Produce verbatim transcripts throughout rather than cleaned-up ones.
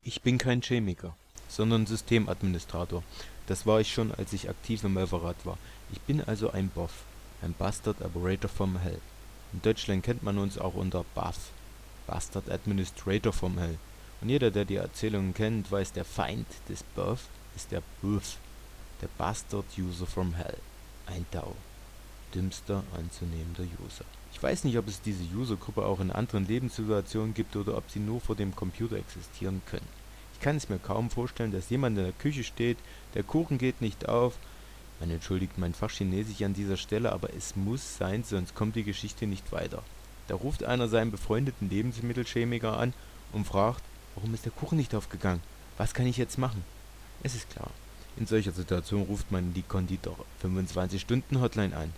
Ich bin kein Chemiker, sondern Systemadministrator. Das war ich schon, als ich aktiv im Elferrat war. Ich bin also ein B O F, ein Bastard Operator vom Hell. In Deutschland kennt man uns auch unter B A F, Bastard Administrator vom Hell. Und jeder, der die Erzählungen kennt, weiß, der Feind des B O F ist der B U F, der Bastard User from Hell. Ein D A O. Dümmster anzunehmender User. Ich weiß nicht, ob es diese Usergruppe auch in anderen Lebenssituationen gibt oder ob sie nur vor dem Computer existieren können. Ich kann es mir kaum vorstellen, dass jemand in der Küche steht, der Kuchen geht nicht auf. Man entschuldigt mein Fachchinesisch an dieser Stelle, aber es muss sein, sonst kommt die Geschichte nicht weiter. Da ruft einer seinen befreundeten Lebensmittelchemiker an und fragt, warum ist der Kuchen nicht aufgegangen? Was kann ich jetzt machen? Es ist klar, in solcher Situation ruft man die Konditor fünfundzwanzig Stunden Hotline an.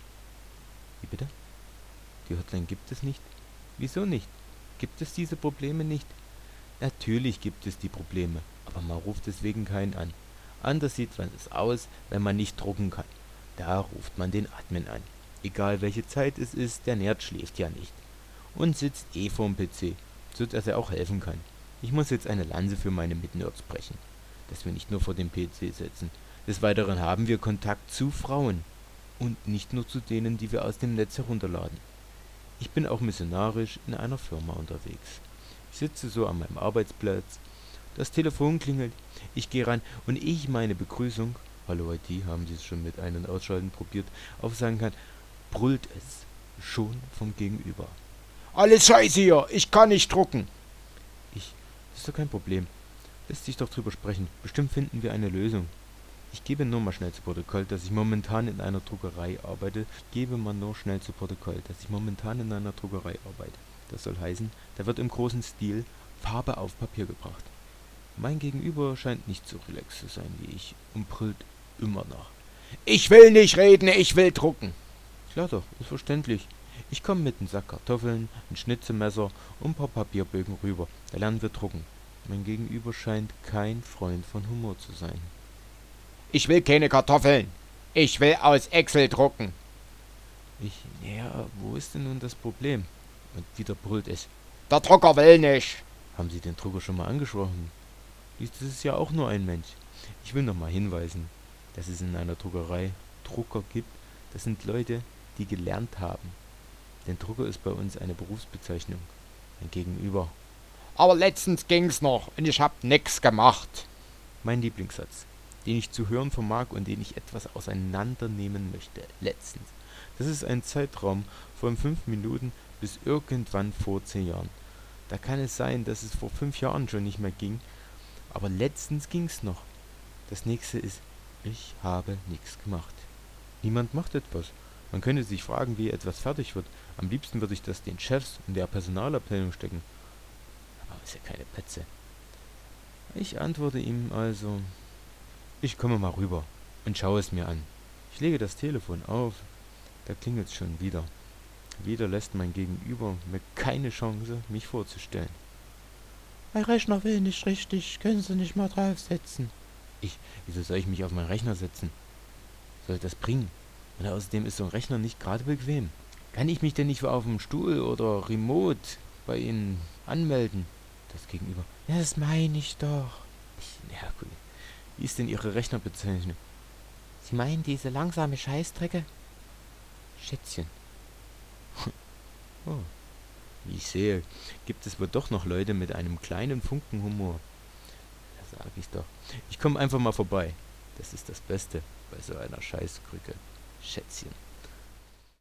Wie bitte? Die Hotline gibt es nicht? Wieso nicht? Gibt es diese Probleme nicht? Natürlich gibt es die Probleme, aber man ruft deswegen keinen an. Anders sieht es aus, wenn man nicht drucken kann. Da ruft man den Admin an. Egal welche Zeit es ist, der Nerd schläft ja nicht. Und sitzt eh vorm P C, so dass er auch helfen kann. Ich muss jetzt eine Lanze für meine Mitnerds brechen, dass wir nicht nur vor dem P C sitzen. Des Weiteren haben wir Kontakt zu Frauen. Und nicht nur zu denen, die wir aus dem Netz herunterladen. Ich bin auch missionarisch in einer Firma unterwegs. Ich sitze so an meinem Arbeitsplatz. Das Telefon klingelt. Ich gehe ran und ehe ich meine Begrüßung, hallo I T, haben Sie es schon mit Ein- und Ausschalten probiert, aufsagen kann, brüllt es schon vom Gegenüber. Alles Scheiße hier, ich kann nicht drucken. Ich, das ist doch kein Problem. Lässt sich doch drüber sprechen. Bestimmt finden wir eine Lösung. Ich gebe nur mal schnell zu Protokoll, dass ich momentan in einer Druckerei arbeite. Gebe mal nur schnell zu Protokoll, dass ich momentan in einer Druckerei arbeite. Das soll heißen, da wird im großen Stil Farbe auf Papier gebracht. Mein Gegenüber scheint nicht so relaxed zu sein wie ich und brüllt immer noch. Ich will nicht reden, ich will drucken. Klar doch, ist verständlich. Ich komme mit einem Sack Kartoffeln, ein Schnitzemesser und ein paar Papierbögen rüber. Da lernen wir drucken. Mein Gegenüber scheint kein Freund von Humor zu sein. Ich will keine Kartoffeln. Ich will aus Excel drucken. Ich, ja, wo ist denn nun das Problem? Und wieder brüllt es. Der Drucker will nicht. Haben Sie den Drucker schon mal angesprochen? Das ist ja auch nur ein Mensch. Ich will noch mal hinweisen, dass es in einer Druckerei Drucker gibt. Das sind Leute, die gelernt haben. Denn Drucker ist bei uns eine Berufsbezeichnung. Ein Gegenüber. Aber letztens ging's noch und ich hab nix gemacht. Mein Lieblingssatz, den ich zu hören vermag und den ich etwas auseinandernehmen möchte. Letztens. Das ist ein Zeitraum von fünf Minuten bis irgendwann vor zehn Jahren. Da kann es sein, dass es vor fünf Jahren schon nicht mehr ging, aber letztens ging's noch. Das nächste ist, ich habe nichts gemacht. Niemand macht etwas. Man könnte sich fragen, wie etwas fertig wird. Am liebsten würde ich das den Chefs und der Personalabteilung stecken. Aber ist ja keine Petze. Ich antworte ihm also, ich komme mal rüber und schaue es mir an. Ich lege das Telefon auf, da klingelt's schon wieder. Wieder lässt mein Gegenüber mir keine Chance, mich vorzustellen. Mein Rechner will nicht richtig, können Sie nicht mal draufsetzen. Ich, wieso soll ich mich auf meinen Rechner setzen? Soll das bringen? Und außerdem ist so ein Rechner nicht gerade bequem. Kann ich mich denn nicht auf dem Stuhl oder remote bei Ihnen anmelden? Das Gegenüber. Ja, das meine ich doch. Ich, ja gut. Wie ist denn Ihre Rechnerbezeichnung? Sie meinen diese langsame Scheißdrecke? Schätzchen. Oh, wie ich sehe, gibt es wohl doch noch Leute mit einem kleinen Funken Humor. Da sag ich doch. Ich komme einfach mal vorbei. Das ist das Beste bei so einer Scheißkrücke. Schätzchen.